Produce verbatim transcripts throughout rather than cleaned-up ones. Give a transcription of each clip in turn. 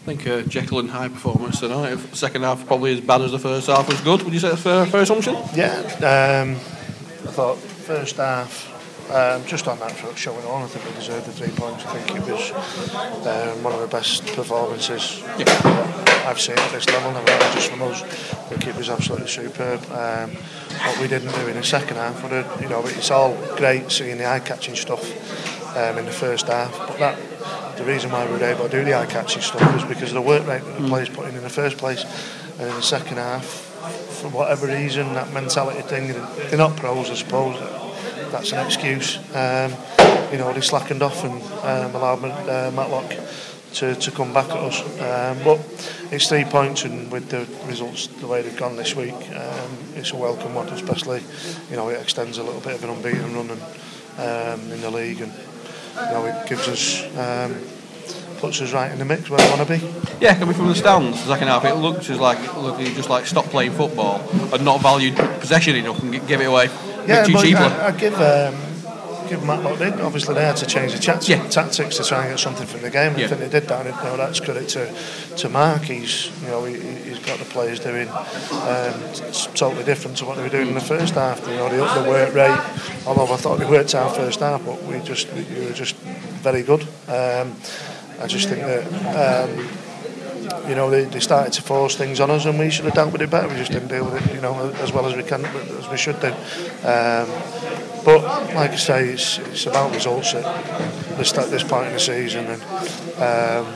I think uh, Jekyll and Hyde performance tonight. Second half probably as bad as the first half was good. Would you say that's a fair, fair assumption? Yeah, um, I thought first half, um, just on that for showing on, I think we deserved the three points. I think it was um, one of the best performances yeah. I've seen at this level, never mind just from us. I think it was absolutely superb. Um, what we didn't do in the second half, you know, it's all great seeing the eye-catching stuff um, in the first half, but that. The reason why we were able to do the eye-catching stuff was because of the work rate that the players put in in the first place, and in the second half, for whatever reason, that mentality thing, they're not pros, I suppose. That's an excuse. Um, you know, they slackened off and um, allowed uh, Matlock to, to come back at us. Um, but it's three points, and with the results the way they've gone this week, um, it's a welcome one. Especially, you know, it extends a little bit of an unbeaten run and, um, in the league, and you know, it gives us, um, puts us right in the mix where we want to be. Yeah, coming from the stands, the second half, it looked as like look, you just like stopped playing football and not valued possession enough and give it away yeah, too but cheaply. I, I give um, give Matlock did. Obviously, they had to change the chat- yeah. tactics to try and get something from the game. Yeah. I think they did that. And, you know, that's credit to to Mark. He's you know he, he's got the players doing um, it's totally different to what they were doing in the first half. You know, they upped the work rate. Although I thought they worked our first half, but we just we, we were just very good. Um, I just think that um, you know they, they started to force things on us, and we should have dealt with it better. We just didn't deal with it, you know, as well as we can, as we should do. Um, but like I say, it's, it's about results at this, at this point in the season, and um,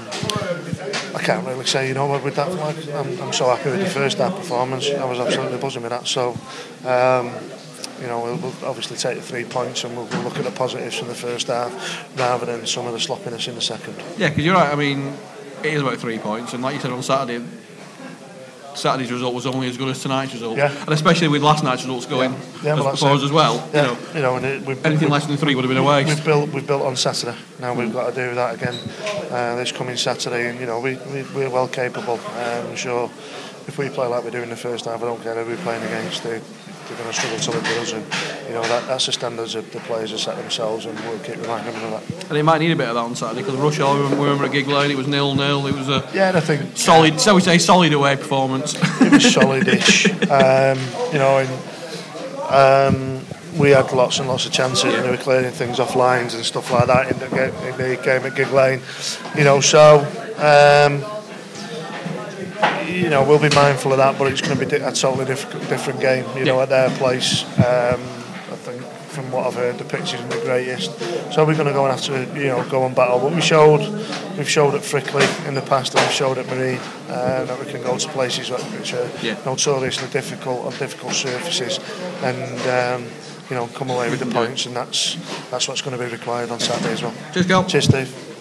I can't really say, you know, with that. Like, I'm, I'm so happy with the first half performance. I was absolutely buzzing with that. So. Um, You know, we'll, we'll obviously take the three points and we'll, we'll look at the positives from the first half rather than some of the sloppiness in the second. Yeah, because you're right. I mean, it is about three points, and like you said on Saturday, Saturday's result was only as good as tonight's result, yeah. and especially with last night's results going yeah. Yeah, as for us as well. Yeah. You know, you know and it, we've, anything we've, less than three would have been a waste. We've built, we've built on Saturday. Now we've got to do that again uh, this coming Saturday, and you know we, we we're well capable. Um, I'm sure if we play like we do in the first half, I don't care who we're playing against. They, They're going to struggle to live with us, and you know that, that's the standards that the players have set themselves, and we'll keep reminding them of that. And they might need a bit of that on Saturday because Rush Hall, we were at Gig Lane, it was nil nil. It was a yeah, I think solid, so we say solid away performance. It was solid-ish, um, you know, and um, we had lots and lots of chances, yeah. and they were clearing things off lines and stuff like that in the game, in the game at Gig Lane, you know. So. Um, You know, we'll be mindful of that, but it's going to be a totally different, different game. You know, yeah. at their place. Um, I think, from what I've heard, the pitch isn't the greatest, so we're going to go and have to, you know, go and battle. But we showed, we've showed at Frickley in the past, and we've showed at Marine uh, that we can go to places which are yeah. notoriously difficult on difficult surfaces, and um, you know, come away with the points, and that's that's what's going to be required on Saturday as well. Cheers, Gal. Cheers, Steve.